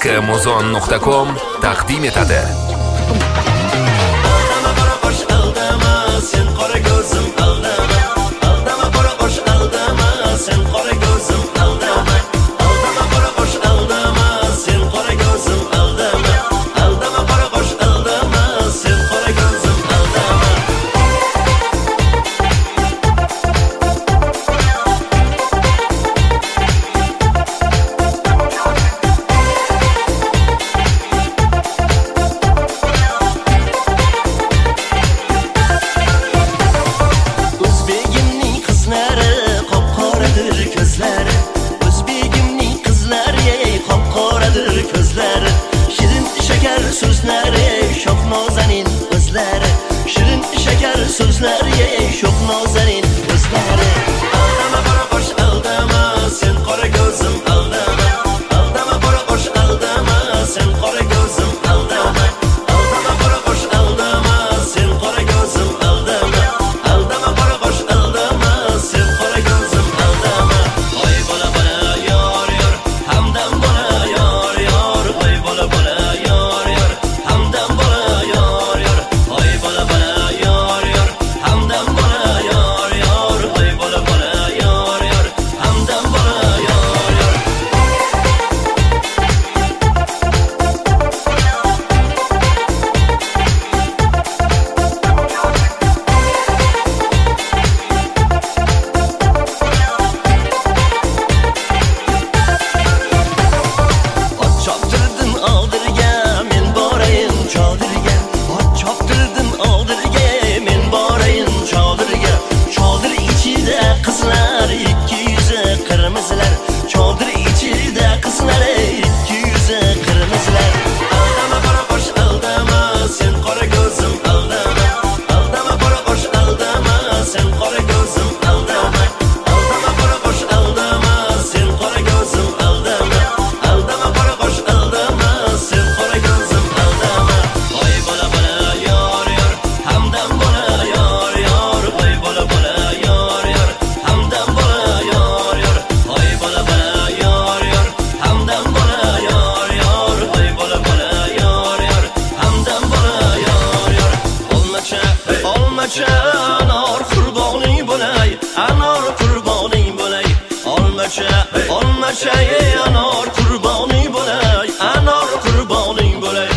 skmuzon.com taqdim etadi. Aldama qora qosh aldama, sen qora ko'zim aldama. Aldama qora qosh aldama, sen qora ko'zim aldama. Aldama qora qosh aldama, sen qora ko'zim aldama. Aldama qora qosh aldama, sen qora ko'zim aldama. O'zbegimning qizlari qop-qoradir ko'zlari. O'zbegimning qizlari qop-qoradir ko'zlari. Shirin shakar so'zlari, shoh nozanin o'zlari. Shirin shakar so'zlari, shoh nozanin o'zlari. Aldama qora qosh aldama, sen qora ko'zim aldama. Aldama qora qosh aldama, sen qora ko'zim aldama. Aldama qora qosh aldama, sen qora ko'zim aldama. Aldama qora qosh aldama, sen qora ko'zim aldama. Oy bola bola yor yor, hamdam bola yor yor. Oy bola bola yor yor, hamdam bola yor yor. Oy bola bola yor yor, hamdam bola yor yor. Oy bola bola yor yor, hamdam bola yor yor. Ot choptirdim oldirga, men borayin chodirga. Ot choptirdim oldirga, men borayin chodirga. Chodir ichida qizlar, ikki yuzi qirmizlar. Chodir ichida qizlar, ikki yuzi qirmizlar. Aldama qora qosh aldama, sen qora ko'zim aldama. Aldama qora qosh aldama, sen qora ko'zim aldama. Aldama qora qosh aldama, sen qora ko'zim aldama. Aldama qora qosh aldama, sen qora ko'zim aldama. Oy bola bola yor yor, hamdam bola yor yor. Oy bola bola yor yor, hamdam bola yor yor. Oy bola bola yor yor, hamdam bola yor yor. Oy bola bola yor yor, hamdam bola yor yor. Olmacha, olmacha, anor qurboning bo'lay, anor qurboning bo'lay. Olmacha, olmacha, anor qurboning bo'lay, anor qurboning bo'lay.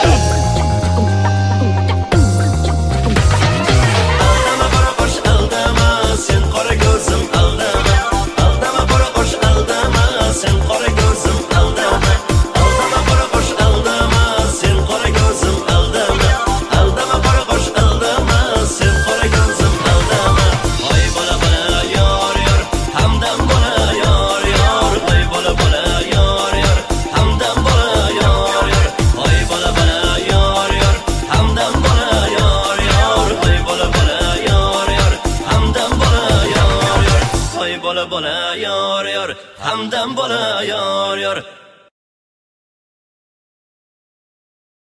Aldama qora qosh aldama, sen qora ko'zim aldama. Aldama qora qosh aldama, sen qora ko'zim aldama. Aldama qora qosh aldama, sen qora ko'zim aldama. Aldama qora qosh aldama, sen qora ko'zim aldama. Oy bola bola yor yor, hamdam bola yor yor. Oy bola bola yor yor, hamdam bola yor yor. Oy bola bola yor yor, hamdam bola yor yor. Oy bola bola yor yor, hamdam bola yor yor. Oy bola bola yor yor, hamdam bola yor yor.